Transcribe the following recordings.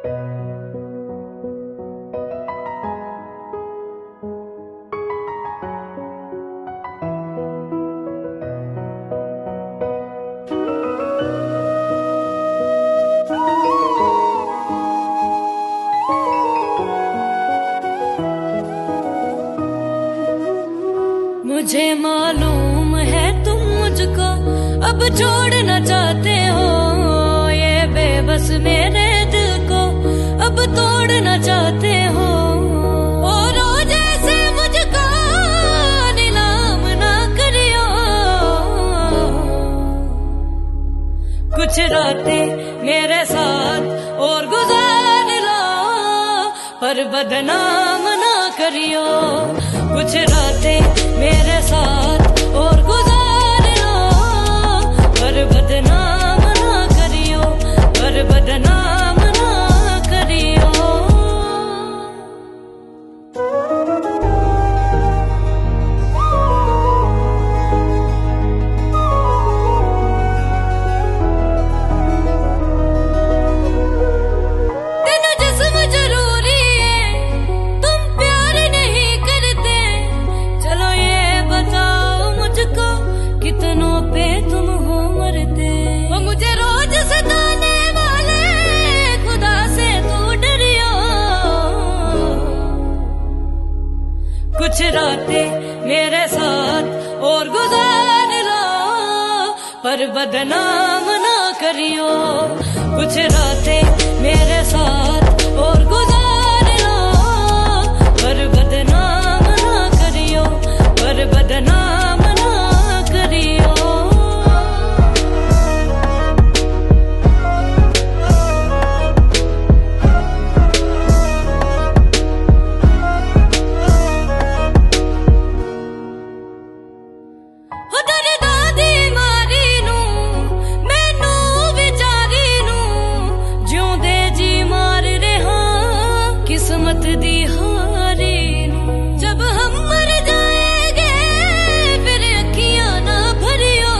मुझे मालूम है तुम मुझको अब छोड़ना चाहते हो, ये बेबस मेरे दिल को अब तोड़ना चाहते हो। और रोज ऐसे मुझको नीलाम ना करियो, कुछ रातें मेरे साथ और गुजार लो, पर बदनाम ना करियो। कुछ रातें मेरे साथ और गुजार लो, पर बदनाम ना करियो, पर बदनाम ना करियो। तेरा जिस्म जरूरी है, तुम प्यार नहीं करते, चलो ये बताओ मुझको कितनों पे तुम हो मरते। वो मुझे रोज सताने वाले खुदा से तू डरियो, कुछ रातें मेरे साथ और गुजार लो, पर बदनाम ना करियो। कुछ रातें मेरे साथ और गुजार लो, पर बदनाम ना करियो, पर बदनाम ना करियो। हो तेरी दादी मारी नू मैनू विचारी नू, जिउंदे जी मार रहा किस्मत दी हारी नू। जब हम मर जाएंगे फिर अखियां ना भरियो,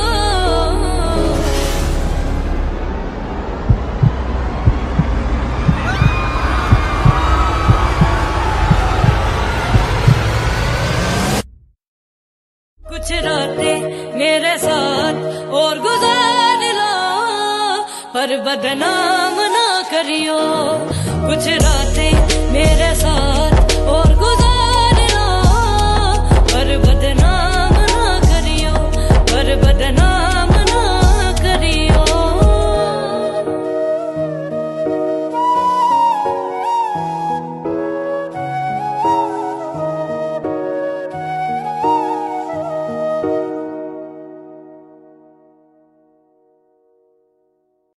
कुछ रातें मेरे साथ और गुजार लो, पर बदनाम ना करियो। कुछ रातें मेरे साथ और गुजार लो, पर बदनाम ना करियो, पर बदनाम